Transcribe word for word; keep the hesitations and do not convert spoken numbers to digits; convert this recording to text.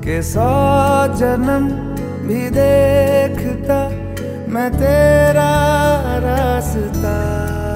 के सौ जन्म भी देखता मैं तेरा रास्ता।